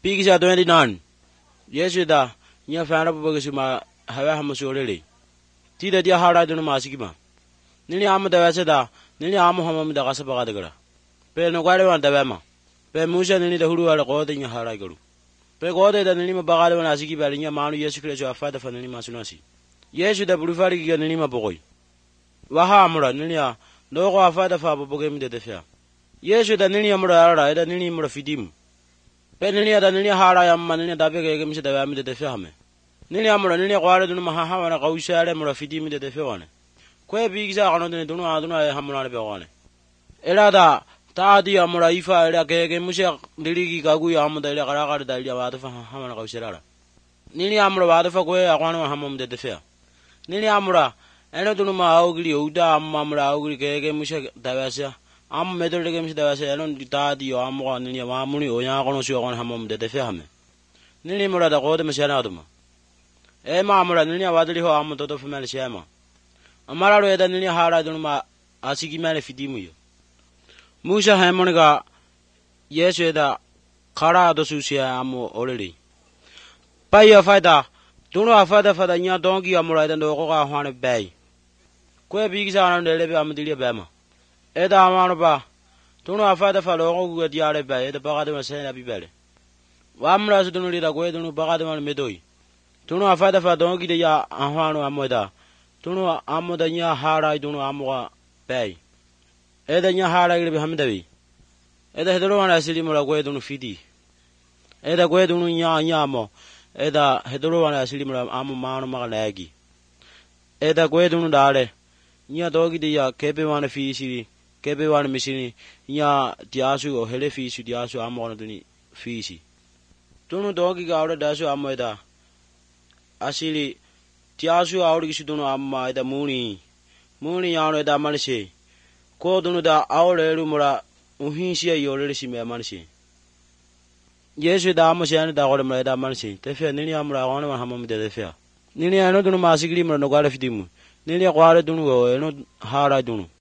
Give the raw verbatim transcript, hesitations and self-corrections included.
Pigisa twenty-nine. Yesuda, nya fana bubagasuma, hawa hamusole. Tida dia hara dunu masikima. Nini amu da waseda, nini amu hamamu da kasabagadagra. Pe no gare wan da bama. Pe musa nini da huru ala qode nya hara garu. Pe qode da nini mabagale wan asiki bali nya manu Yesu Kristo afada fa nini masunasi. Yesu da bulufari ki nini mabogoy. Waha amura nini ya dogo afada fa boboge mi de defia. Yesu da nini amura ara da nini mura fidim. Pe nini da nini hara yamma nini da bege mi se da mi de defia hame. Nini amura nini qare dunu maha ha wana qawshare mura fidim mi de defia wane. Kwe bigisa kano dunu dunu aduna hamuna be wane. Ela da taadi amura ifa ela kege mushe diligi kagu ya amu da ela kara kara da ela wadu fa hamana qawshara. Nini amura wadu fa kwe akwano hamum de defia. Nini amura eno dunu ma augli uda amma amura augli kege mushe dawasya. Am medol de mushe dawasya eno taadi yo amu nini amuni o ya kono syo kono hamum de defia hame. Nini mura da qode mashana aduma. E ma amura nini wadli ho amu to to female shema. Amara ro eda nini hara dunu ma asiki mane fidimu yo. Musa hamoniga Yesu eda kara do susia amu oleli. Paya fada dunu afada fada nya dongi amura eda ndo ko ga hwane bay. Kwe bigisa anan de lebe amdili bema. Eda amano ba dunu afada fada ko gu diare bay eda baga de masena bibele. Wa amra su dunu lida kwe dunu baga de man medoi. Dunu afada fada dongi de ya ahwano amoda. Dunu amoda nya hara dunu amuga bay. Eda nya hara gile hamdawi. Eda hedoro wana asili mura kwe dunu fidi. Eda kwe dunu nya nya mo. Eda hedoro wana asili mura amu manu maga nagi. Eda kwe dunu dale. Nya dogi dia kebe wana fisi, kebe wana misini. Nya diasu o hele fisi diasu amu wana duni fisi. Dunu dogi gaura dasu amu eda asili diasu auri kisu dunu amu eda muni. Muni yano eda manishe. Ko dunu da aure elu mura uhinsiya yore shime manshi. Yesu da amusiyani da gore mura da manshi. Tefia nini amura wana wana hamamu de tefia. Nini ano dunu masigiri mura no gale fidimu. Nini kware dunu go eno hara dunu.